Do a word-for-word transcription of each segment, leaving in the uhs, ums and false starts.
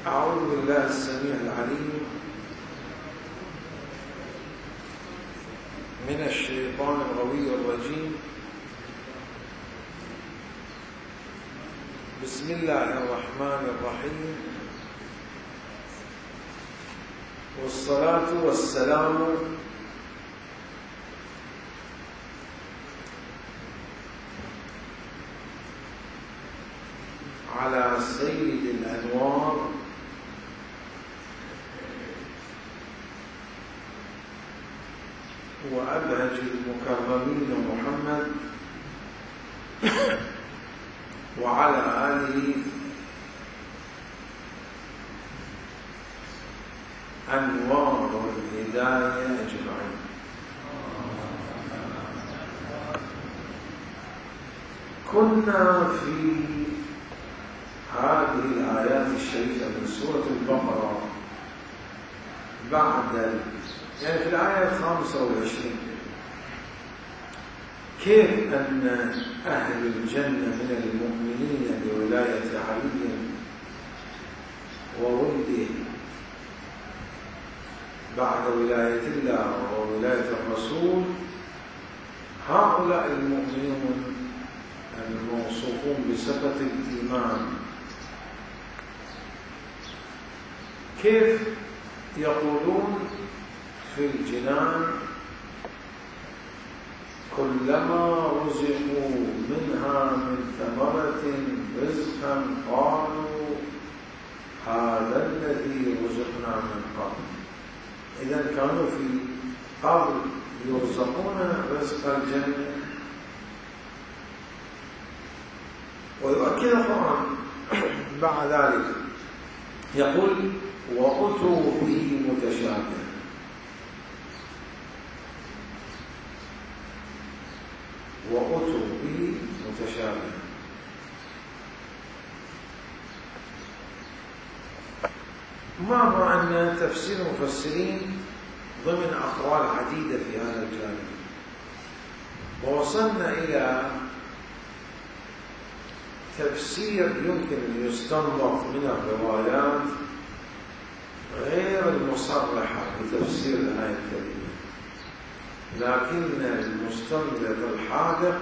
أعوذ بالله السميع العليم من الشيطان الغوي الرجيم. بسم الله الرحمن الرحيم، والصلاة والسلام على سيد الأنوار وأبهج المكرمين محمد وعلى آله أنوار الهداية أجمعين. كنا في هذه الآيات الشريفة من سورة البقرة بعد يعني في الآية الخامسة والعشرين كيف أن أهل الجنة من المؤمنين بولاية علي وولده بعد ولاية الله وولاية الرسول، هؤلاء المؤمنون الموصوفون بصفة الإيمان كيف يقولون في الجنان كلما رزقوا منها من ثمرة رزقا قالوا هذا الذي رزقنا من قبل. إذا كانوا في قبل يرزقون رزق الجنة. ويؤكد القرآن بعد ذلك يقول وأتوا به متشابه. وأتوا به متشابه مع أن تفسير المفسرين ضمن أقوال عديدة في هذا الجانب، ووصلنا إلى تفسير يمكن أن يستنبط من الروايات غير المصرحة بتفسير الآية الكريمة، لكن المستنبط الحاذق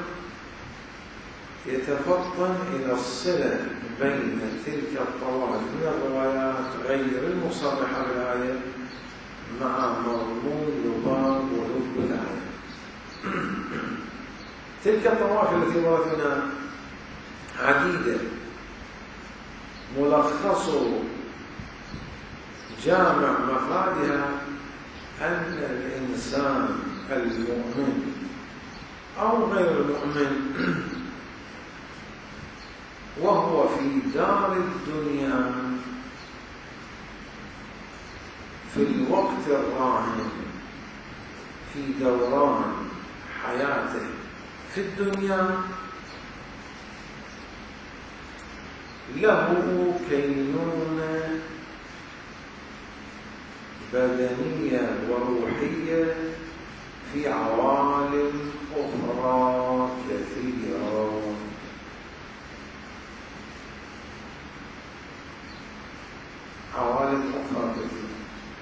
يتفطن إلى الصلة بين تلك الطوائف من الروايات غير المصرحة بالآية مع مضمون لباب ولب الآية. تلك الطوائف التي وردنا عديدة، ملخص جامع مفادها أن الإنسان المؤمن أو غير المؤمن وهو في دار الدنيا في الوقت الراهن في دوران حياته في الدنيا له كينونة بدنية وروحية في عوالم أخرى كثيرة. عوالم أخرى كثيرة،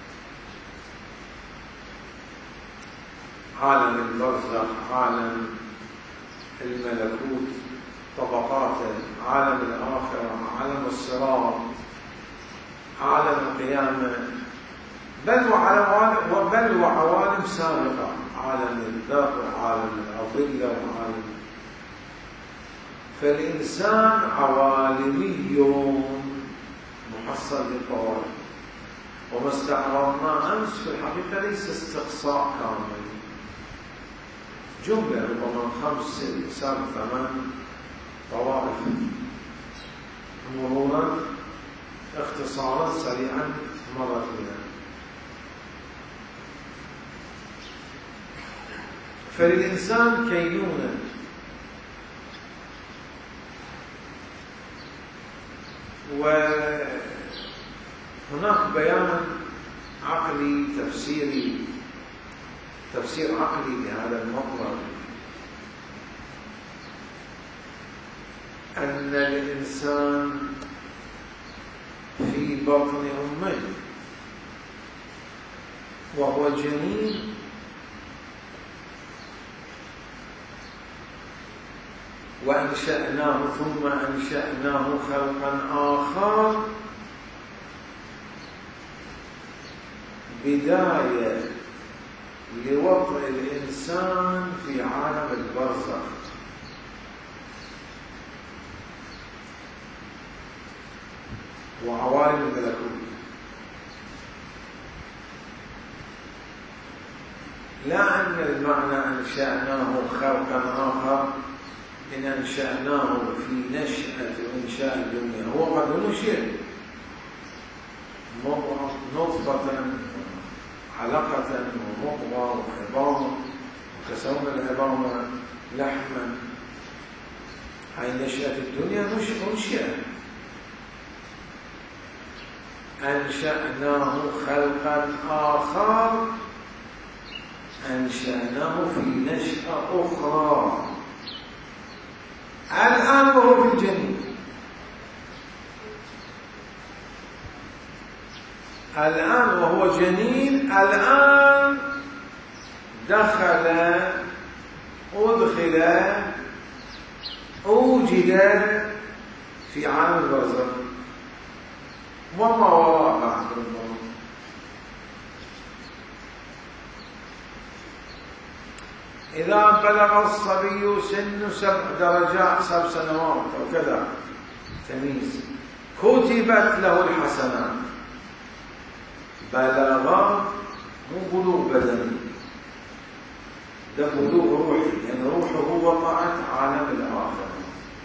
عالم البرزخ، عالم الملكوت طبقاته، عالم الآخرة، عالم الصراط، عالم القيامة، بل وعوالم بل وعوالم سابقة، عالم الذر، عالم الأظلة، وعالم. فالإنسان عوالمي محصل بالطوائف. وما استعرضنا أمس في الحقيقة ليس استقصاء كامل، جملة ربما خمس ست سبع ثمان طوائف مرورا اختصارا سريعا مرة فيها. فللإنسان كينونة وهناك بيان عقلي تفسيري تفسير عقلي لهذا المطلب، أن الإنسان في في بطن أمه وهو جنين وأنشأناه ثم أنشأناه خلقا آخر، بداية لوضع الإنسان في عالم البرزخ. وعوالم الملكوت، لا أن المعنى أنشأناه خلقا آخر إن أنشأناه في نشأة إنشاء الدنيا، هو قد نشئ نطفة علقة ومضغة وعظام وكسونا العظام لحما، هاي نشأة الدنيا نشئ. أنشأناه خلقا آخر، أنشأناه في نشأة أخرى. الآن وهو في الجنين، الآن وهو جنين، الآن دخل أدخل أوجد في عالم البرزخ وما وراء بعد الموت. إذا بلغ الصبي سن سبع درجات سبع سنوات أو كذا تمييز كتبت له الحسنات. بلغ مو بلوغ بدني، ده بلوغ روحي، لأن يعني روحه وقعت عالم الآخرة،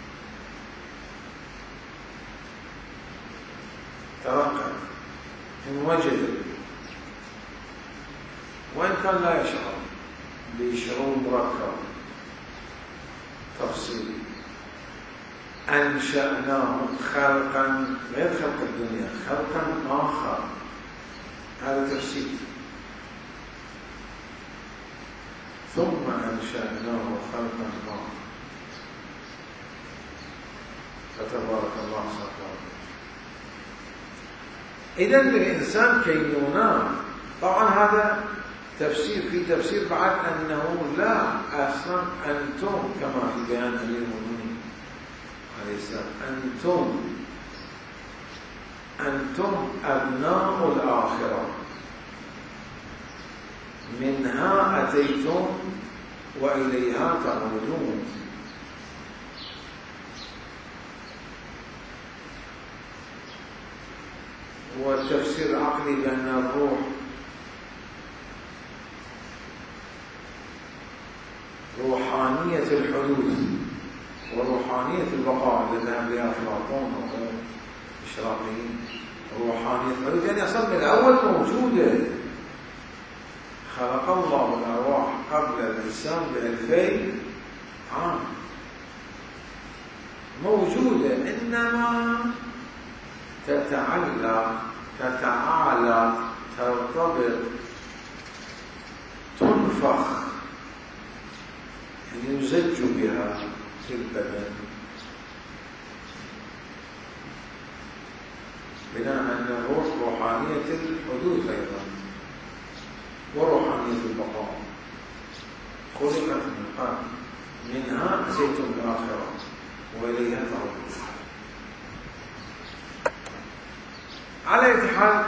ترقى انوجد، وإن كان لا يشعر بشعور مركب تفصيلي. أنشأناه خلقا غير خلق الدنيا، خلقا آخر، هذا تفسير. ثم أنشأناه خلقا آخر، فتبارك الله سبحانه. إذن الإنسان كينونات. طبعا هذا تفسير، في تفسير بعد أنه لا أصلا أنتم كما في بيان أمير المؤمنين عليه السلام، أنتم أنتم أبناء الآخرة، منها أتيتم وإليها تعودون. والتفسير العقلي بأن الروح روحانية الحدوث وروحانية البقاء اللي ذهب بها أفلاطون وغيره الإشراقيين. روحانية الحدوث يعني أصلا من الأول موجودة، خلق الله الأرواح قبل الإنسان بألفين عام، موجودة، إنما تتعلق تتعالق ترتبط تنفخ، يعني يزج بها في البدن، بناء أن الروح روحانية الحدوث أيضا وروحانية البقاء، خلقت من قبل، منها أتيتم الآخرة وإليها تعودون. على أي حال،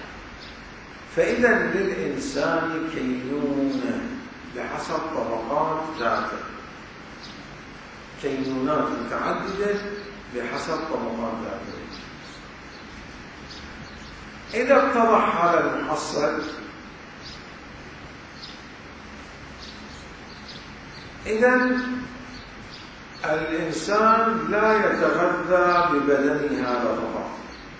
فإذا للإنسان كينونة بحسب طبقات ذاته، كينونات متعددة بحسب طبقات ذاته. إذا اتضح هذا المحصل، إذن الإنسان لا يتغذى ببدنه هذا فقط،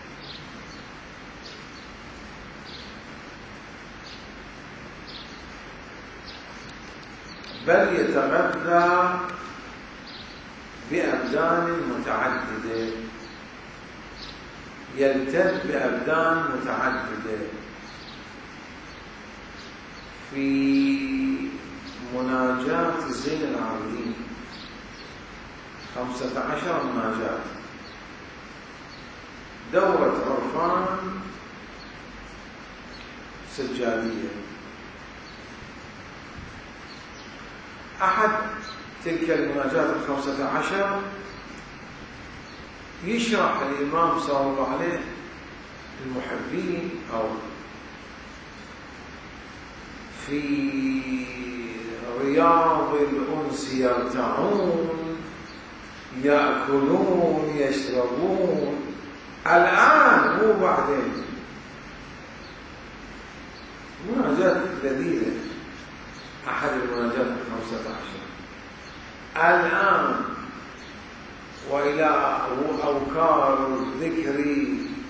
بل يتغذى بأبدان متعددة، يلتذ بأبدان متعددة. في مناجاة زين العابدين خمسة عشر مناجاة، دورة عرفان سجادية. أحد تلك المناجات الخمسة عشر يشرح الإمام صلى الله عليه المحبين أو في رياض الأنس يرتعون يأكلون يشربون الآن مو بعدين. مناجات لذيذة، أحد المناجات الخمسة عشر الآن وإلى أوكار الذكر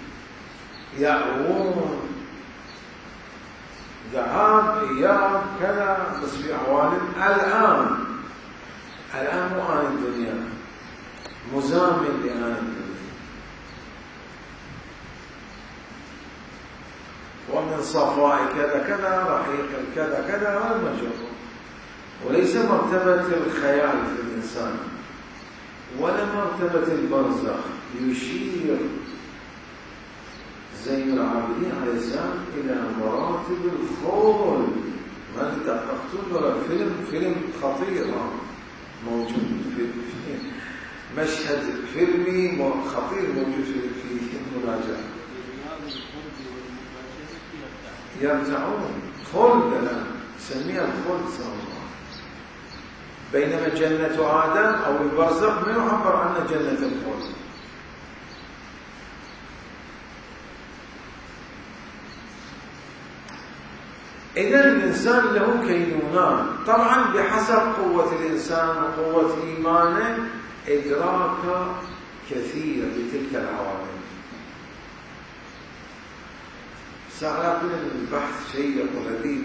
يأوون ذهاب إياب كذا بس في أحوال الآن. الآن مو آن الدنيا، مزامن لآن الدنيا. ومن صفاء كذا كذا رحيق كذا كذا والمجرور، وليس مرتبة الخيال في الإنسان ولا مرتبة البرزخ. يشير زين العابدين عليه السلام إلى مراتب الخول. ما دققتم ولا فيلم فيلم خطير موجود في مشهد فيلمي خطير موجود في المناجاة. يرجعون خلد، لا سميها الخلد صلى الله. بينما جنة آدم أو البرزخ ما يعبر عنها جنة الخلد. إذن الإنسان له كينونان، طبعا بحسب قوة الإنسان وقوة إيمانه إدراك كثير بتلك العوامل. سأعطينا البحث شيء ولذيذ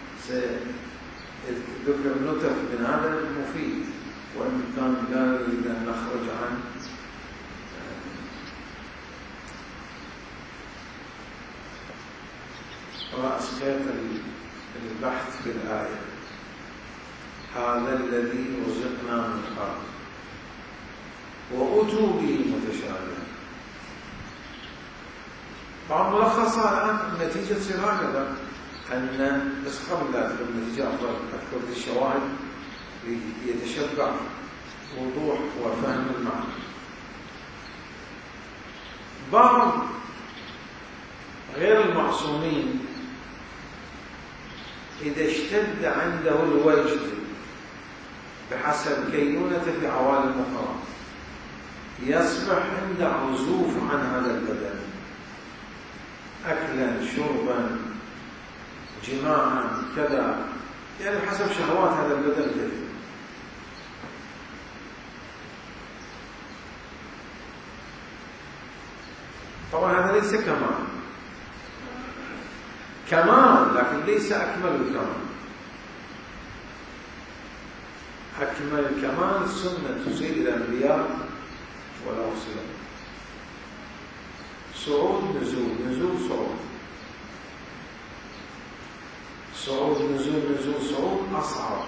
ذكر نتف من هذا مفيد، وإن كان لا نريد أن نخرج عن رأس خيط البحث في الآية. هذا الذي رزقنا من قبل وأتوا به متشابها. طبعا ملخصها الآن النتيجة تصير هكذا، أن بس قبل لا أذكر النتيجة أذكر الشواهد يتشبع وضوح وفهم المعنى. بعض غير المعصومين إذا اشتد عنده الوجد بحسب كينونته في عوالم أخرى يصبح عنده عزوف عن هذا البدن، أكلا شربا جماعا كذا، يعني بحسب شهوات هذا البدن كذا. طبعا هذا ليس كمال، كمال لكن ليس أكمل الكمال. أكمل الكمال سنة سيد الأنبياء والأرسل، صعود نزول نزول صعود صعود نزول نزول صعود أصعب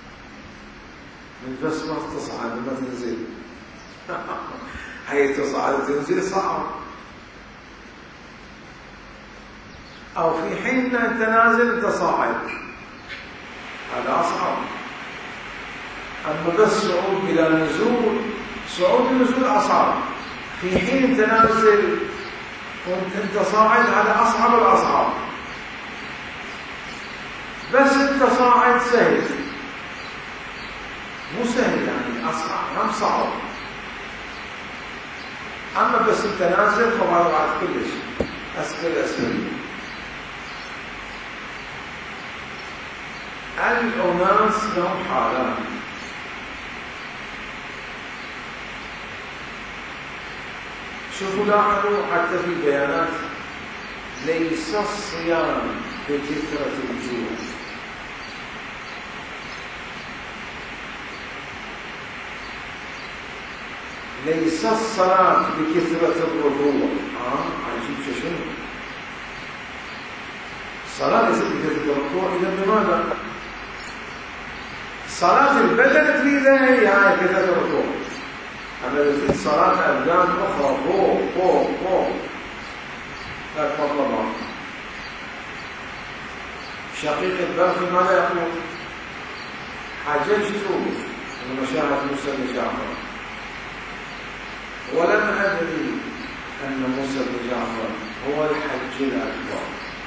من بس ما تصعد ما تنزل. هي تصعد تنزل صعب، أو في حين أنت نازل أنت صاعد هذا أصعب. أما بس صعود بلا نزول، صعود النزول أصعب، في حين أنت نازل وأنت أنت صاعد هذا أصعب الأصعب. بس أنت صاعد سهل، مو سهل يعني أصعب هم صعب. أما بس أنت نازل فهذا بعد كل شيء أسفل أسفل. الأناس لهم حالان، شوفوا لاحظوا حتى في بيانات ليس الصيام بكثرة الجوع، ليس الصلاة بكثرة الركوع. آه عجيب شو الصلاة ليست بكثرة الركوع، إذا بماذا؟ صلاة البدن تريدها هي هاي كثرة الركوع، أما تريد صلاة أبدان أخرى فوق فوق فوق لك مطلبات. شقيق البلخي ماذا يقول؟ حججت المشاهد موسى بن جعفر ولم أدري أن موسى بن جعفر هو الحج الأكبر.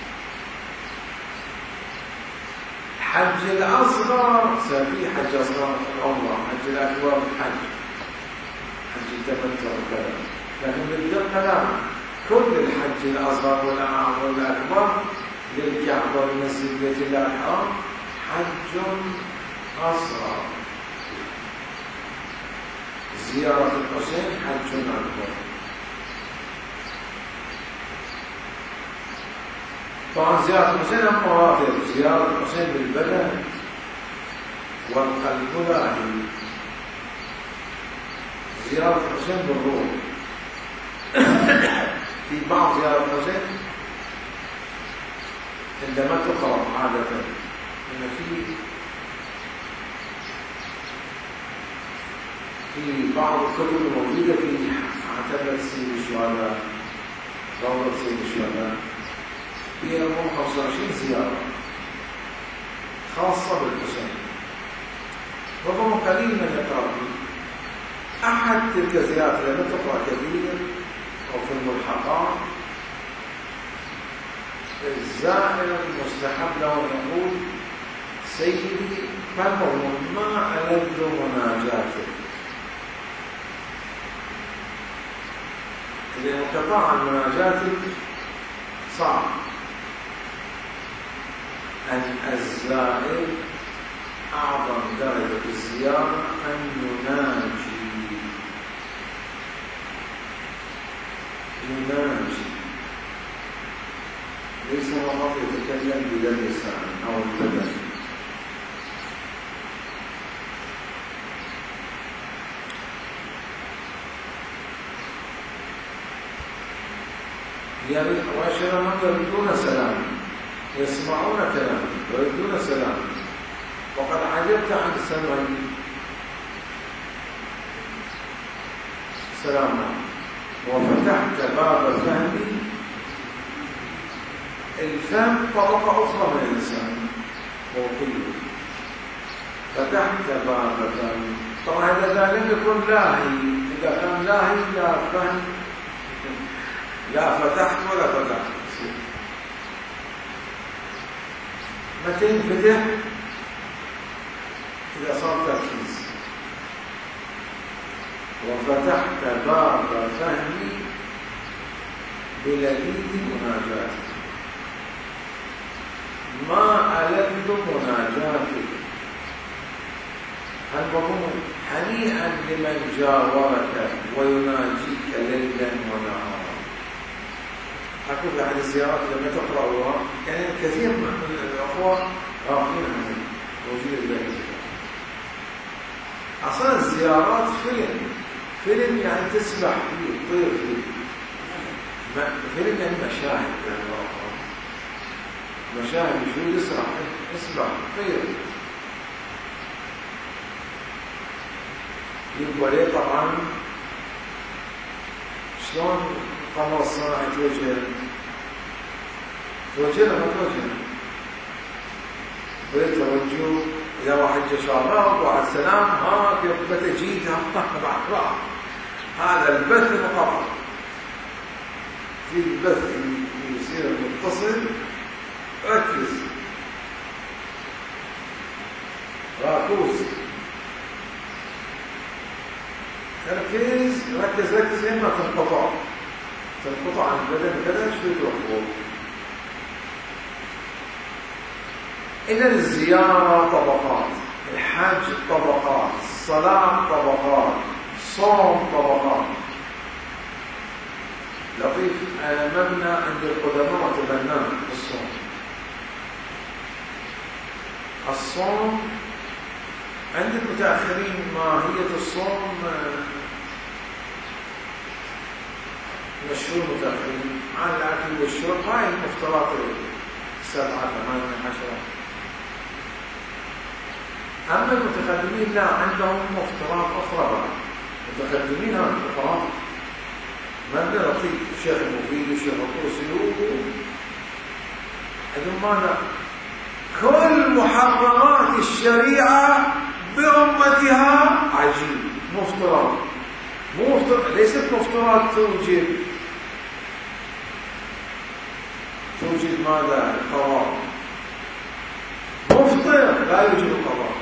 حج الأصغر سفي حج أصغر العمرة، حج الأكبر الحج حج التمتع وكذا، لكن بالدقة لا، كل الحج الأصغر والأكبر للكعبة والمسجد بيت الله الحرام حج أصغر، زيارة الحسين حج أكبر. طبعا زيارة الحسين مراتب، زيارة الحسين بالبدن والقلب لاهي، زيارة الحسين بالروح. في بعض زيارة الحسين عندما تقرأ عادة إن في في بعض الكتب الموجودة في عتبة سيد الشهداء، روضة سيد الشهداء، فيها يوم خمسة وعشرين زيارة خاصة بالحسين، ربما قليل من يقرأ فيه. أحد تلك الزيارات لم تقرأ كثير أو في الملحقات، الزائر المستحب له أن يقول سيدي فمر ما ألذ مناجاتك، لأن انقطاع مناجاتك صعب. أن الزائر أعظم درجة الزيارة أن يناجي يناجي ليس فقط يتكلم باللسان أو البدن. وعشرة من يردون سلام، يسمعون كلام ويردون سلام، وقد عجبت عن سمعي سلاما وفتحت باب فهمي. الفهم طبقة أخرى من الإنسان هو كله، فتحت باب فهمي. طبعا إذا لم يكن لاهي، إذا كان لاهي لا فهم، لا فتحت ولا فتحت. متى ينفتح؟ إذا صار تركيز. وفتحت باب فهمي بلذيذ مناجاتك، ما ألذ مناجاتك. المضمون هنيئا لمن جاورك ويناجيك ليلا ونهارا. أقول عن الزيارات لما تقرأوها يعني كثير من الأخوة غافلين عن وجود الله. أصلا الزيارات فيلم فيلم يعني تسبح فيه تطير فيه، فيلم يعني مشاهد، مشاهد شو يسرح يسبح طير. يبقى ليه طبعا شلون القمر الصناعي توجه توجه لما توجه ويتوجه. إذا واحد جاء شراب وعلى السلام ها كيف بتجيد بعد بعض، هذا البث مقطع. في البث يصير متصل، ركز راكوز تركيز، ركز ركز لما تنقطع تنقطع عن البدن كذا شوي تروح فوق. إذا الزيارة طبقات، الحج طبقات، الصلاة طبقات، الصوم طبقات. لطيف مبنى عند القدماء وتبناه الصوم. الصوم عند المتأخرين ماهية الصوم مشهور متأخرين عن الأكل والشرب، هاي المفترات السبعة ثمانية عشرة. أما المتقدمين لا، عندهم مفترات أخرى بعد. المتقدمين هم الفقراء مبنى لطيف، الشيخ المفيد والشيخ الطوسي إذن ماذا؟ كل محرمات الشريعة برمتها عجيب، مفترض، مو مفترض، ليست مفترض توجد توجد ماذا؟ القضاء. مفطر لا يوجد القضاء.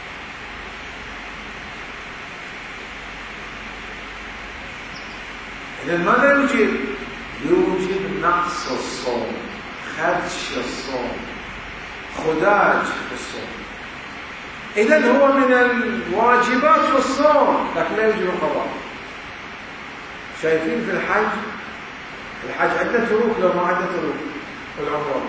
إذن ماذا يوجد؟ يوجد نقص الصوم، خدش الصوم، خداج في الصوم. إذن هو من الواجبات في الصوم لكن لا يوجد القضاء. شايفين في الحج، الحج عندنا تروك لو ما عندنا تروك. العمرة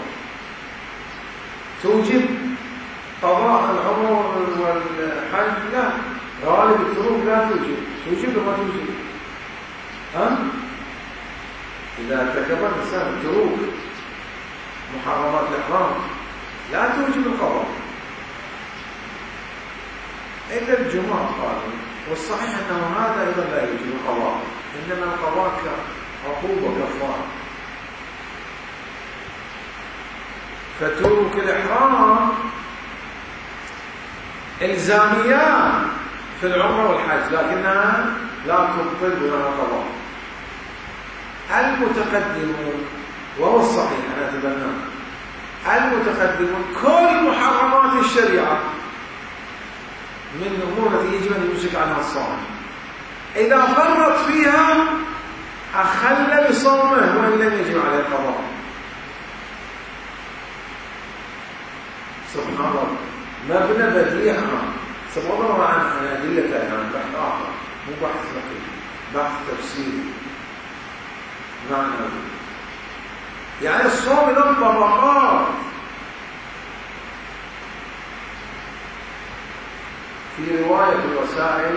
توجب قضاء العمرة والحج؟ لا، غالب التروك لا توجب. توجب وما توجب؟ ها؟ إذا ارتكب الإنسان التروك محرمات الإحرام لا توجب القضاء. إلا الجمهور قالوا، والصحيح أنه هذا أيضا لا يوجب القضاء، إنما القضاء كعقوبة كفارة. فتروك الإحرام إلزاميات في العمرة والحج لكنها لا تبطل ولا قضاء. المتقدمون، وهو الصحيح أنا أتبناه، المتقدمون كل محرمات الشريعة من الأمور التي يجب أن يمسك عنها الصائم، إذا فرط فيها أخل بصومه وإن لم يجب عليه القضاء. سبحان الله، مبنى بديع. سبحان الله عن أدلة الآن بحث آخر، مو بحث فقهي، بحث تفسيري معنوي. يعني الصوم له طبقات. في رواية الوسائل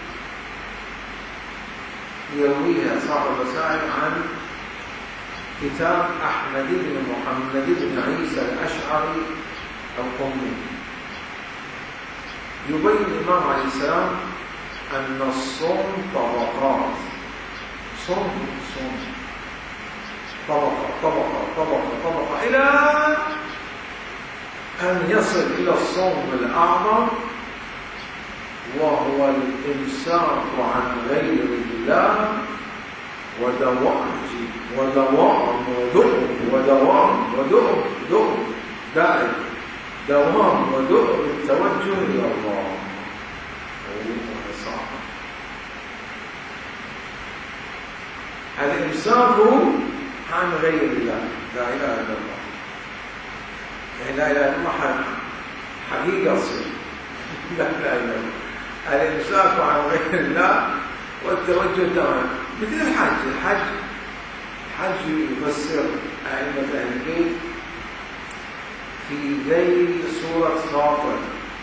يرويها صاحب الوسائل عن كتاب أحمد بن محمد بن عيسى الأشعري القمي، يبين الإمام عليه السلام أن الصوم طبقات. صوم صوم طبقة طبقة طبقة طبقة إلى أن يصل إلى الصوم الأعظم، وهو الإمساك عن غير الله ودوام ودوام ودؤم ودوام ودؤم دؤم دائم، دوام ودؤم التوجه إلى الله. الإمساك عن غير الله، لا إله إلا الله، يعني لا إله إلا الله حقيقة صدق، لا إله إلا الله. الإمساك عن غير الله والتوجه دوام، مثل الحج. الحج الحج يفسر أئمة أهل البيت في ذيل سورة فاطر،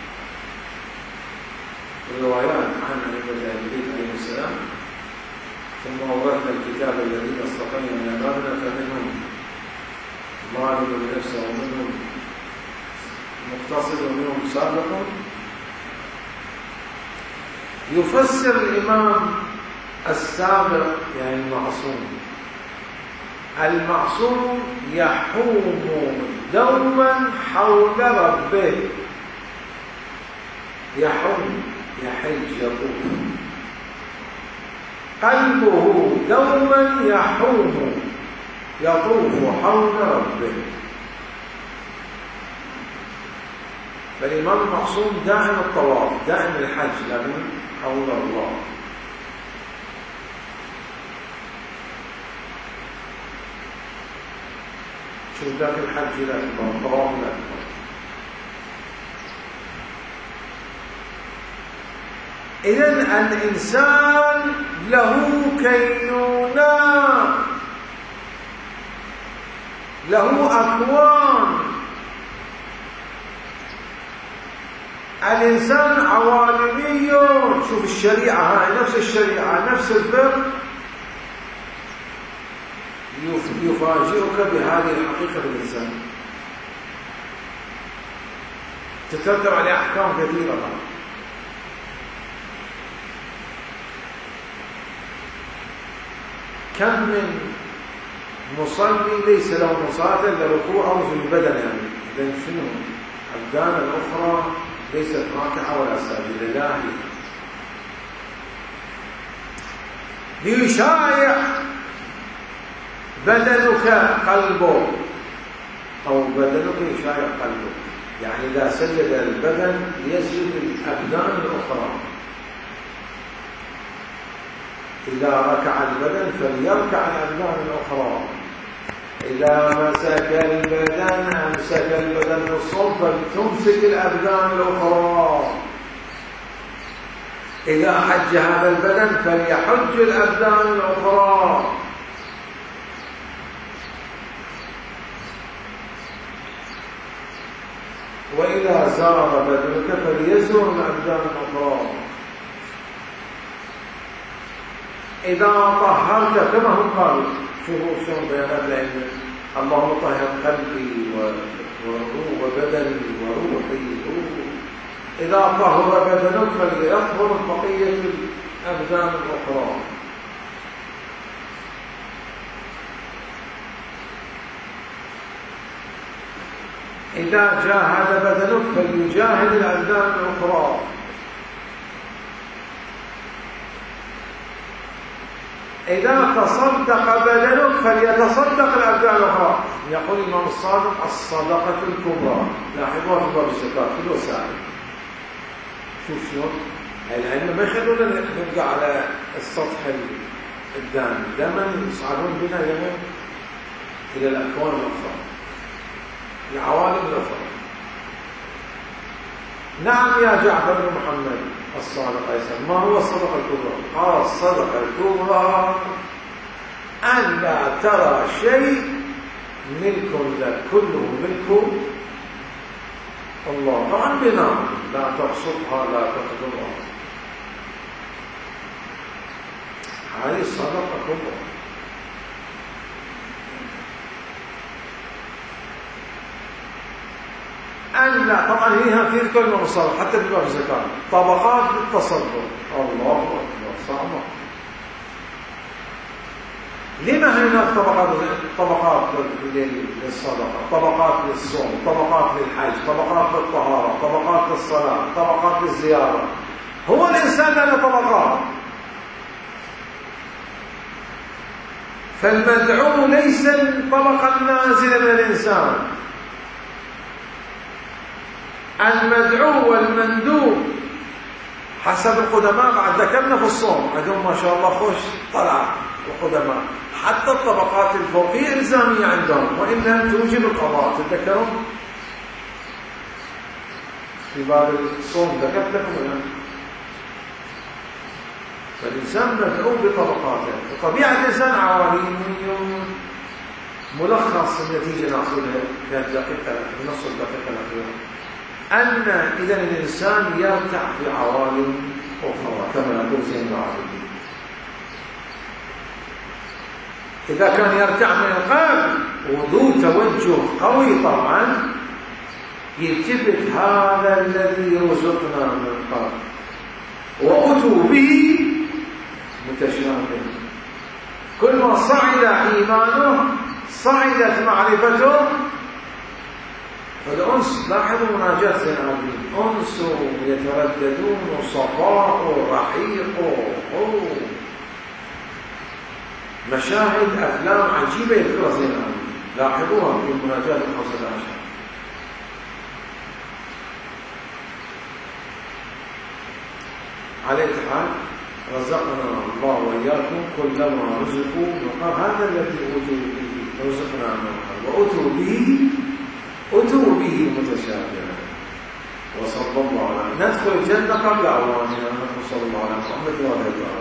الروايات عن أئمة أهل البيت عليهم السلام. ثم أورثنا الكتاب الذين اصطفينا من عبادنا فمنهم ظالم لنفسه ومنهم مقتصد ومنهم سابق. يفسر الإمام السابق يعني المعصوم. المعصوم يحوم دوما حول ربه، يحوم يحج يطوف، قلبه دوما يحوم يطوف حول ربه. فالإمام المعصوم دائم الطواف، دائم الحج، لكن حول الله. شو ذاك الحج لا يكبر، الطواف لا يكبر. إذن الإنسان له كينونة، له أكوان. الإنسان عوالمي. شوف الشريعة هاي نفس الشريعة نفس الفقه يفاجئك بهذه الحقيقة بالإنسان، تترتب عليه أحكام كثيرة. كم من مصلي ليس له مصلاة إلا ركوعه في البدن، يعني إذن شنو؟ أبدان الأخرى ليست راكعة ولا ساجدة لاهي. ليشايع بدنك قلبه، أو بدنك يشايع قلبه، يعني إذا سجد البدن يسجد الأبدان الأخرى. إذا ركع البدن فليركع الأبدان الأخرى. إذا مسك البدن أمسك البدن الصلب فلتمسك الأبدان الأخرى. إذا حج هذا البدن فليحج الأبدان الأخرى. وإذا زار بدنك فليزور الأبدان الأخرى. إذا طهرت كما هم قالوا، شوفوا شلون بيانات العلم، اللهم طهر قلبي وبدني وروحي. إذا طهر بدنك فليطهر بقية الأبدان الأخرى. إذا جاهد بدنك فليجاهد الأبدان الأخرى. إذا تصدق بدنك فليتصدق الأبدان الأخرى. يقول الإمام الصادق الصدقة الكبرى، لاحظوها في باب الزكاة في الوسائل. شوف شلون العلم ما يخلونا نبقى على السطح الدامي، دائما يصعدون بنا إلى الأكوان الأخرى، العوالم الأخرى. نعم يا جعفر بن محمد الصادق أيضا، ما هو الصدقة الكبرى؟ قال الصدقة الكبرى أن لا ترى شيء ملك لك، كله ملك الله. طبعا بناء لا تقصدها لا تقدرها، هذه الصدقة كبرى. أن لا، طبعا هي في كلمة مصالح حتى في باب الزكاة، طبقات للتصدق. الله أكبر، صعبة. لما هناك طبقات طبقات للصدقة، طبقات للصوم، طبقات للحج، طبقات للطهارة، طبقات للصلاة، طبقات للزيارة؟ هو الإنسان له طبقات. فالمدعو ليس الطبقة النازلة من الإنسان، المدعو والمندوب حسب القدماء. بعد ذكرنا في الصوم عندهم ما شاء الله خوش طلعة القدماء، حتى الطبقات الفوقية إلزامية عندهم، وإن لم توجب القضاء. تذكرون في باب الصوم ذكرت لكم الآن. فالإنسان مدعو بطبقاته. طبيعة الإنسان عوالم. ملخص النتيجة نأخذها في الدقيقة في نص الدقيقة الأخيرة، أن إذا الإنسان يرتع في عوالم أخرى كما نقول زين العابدين. إذا كان يرتع من القلب وذو توجه قوي طبعا يلتفت هذا الذي رزقنا من القلب، وأتوا به متشابه. كل ما صعد إيمانه صعدت معرفته. فالأنس، لاحظوا مناجاة زين العابدين، أنس يترددون صفاء رحيق، مشاهد أفلام عجيبة يذكرها زين العابدين، لاحظوها في المناجاة الخمسة عشر. على الحال رزقنا الله وإياكم كلما رزقوا وقال هذا الذي أتوا به رزقنا من الحال، وأتوا به أتوا به متشابها. وصلى الله على ندخل الجنة قبل أوانها. صلى الله على محمد وعلى آله.